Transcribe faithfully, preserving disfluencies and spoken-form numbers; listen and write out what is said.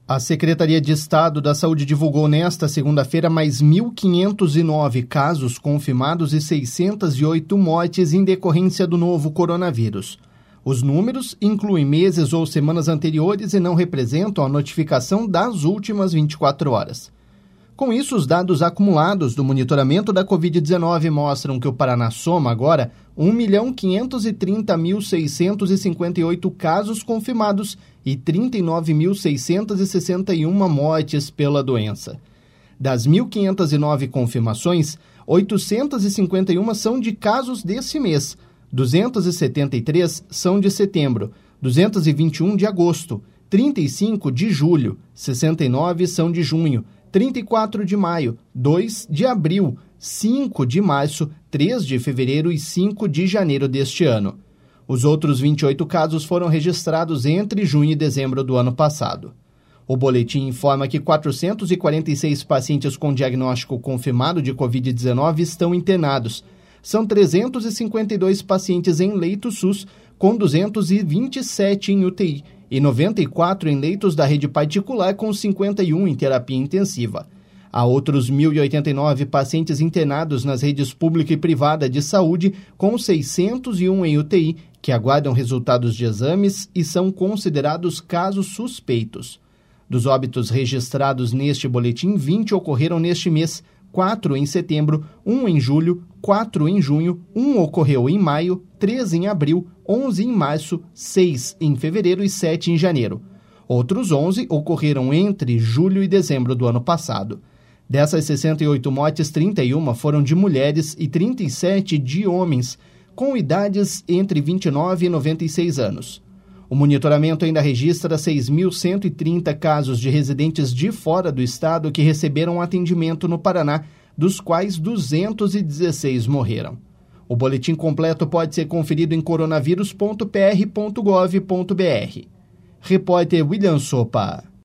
A Secretaria de Estado da Saúde divulgou nesta segunda-feira mais mil quinhentos e nove casos confirmados e seiscentas e oito mortes em decorrência do novo coronavírus. Os números incluem meses ou semanas anteriores e não representam a notificação das últimas vinte e quatro horas. Com isso, os dados acumulados do monitoramento da covid dezenove mostram que o Paraná soma agora um milhão quinhentos e trinta mil seiscentos e cinquenta e oito casos confirmados e trinta e nove mil seiscentos e sessenta e uma mortes pela doença. Das mil quinhentos e nove confirmações, oitocentos e cinquenta e uma são de casos desse mês, duzentos e setenta e três são de setembro, duzentos e vinte e um de agosto, trinta e cinco de julho, sessenta e nove são de junho, trinta e quatro de maio, dois de abril, cinco de março, três de fevereiro e cinco de janeiro deste ano. Os outros vinte e oito casos foram registrados entre junho e dezembro do ano passado. O boletim informa que quatrocentos e quarenta e seis pacientes com diagnóstico confirmado de covid dezenove estão internados. São trezentos e cinquenta e dois pacientes em leito SUS, com duzentos e vinte e sete em U T I e noventa e quatro em leitos da rede particular, com cinquenta e um em terapia intensiva. Há outros mil e oitenta e nove pacientes internados nas redes pública e privada de saúde, com seiscentos e um em U T I, que aguardam resultados de exames e são considerados casos suspeitos. Dos óbitos registrados neste boletim, vinte ocorreram neste mês, quatro em setembro, um em julho, quatro em junho, um ocorreu em maio, três em abril, onze em março, seis em fevereiro e sete em janeiro. Outros onze ocorreram entre julho e dezembro do ano passado. Dessas sessenta e oito mortes, trinta e uma foram de mulheres e trinta e sete de homens, com idades entre vinte e nove e noventa e seis anos. O monitoramento ainda registra seis mil cento e trinta casos de residentes de fora do estado que receberam atendimento no Paraná, dos quais duzentos e dezesseis morreram. O boletim completo pode ser conferido em coronavírus ponto p r ponto gov ponto b r. Repórter William Sopa.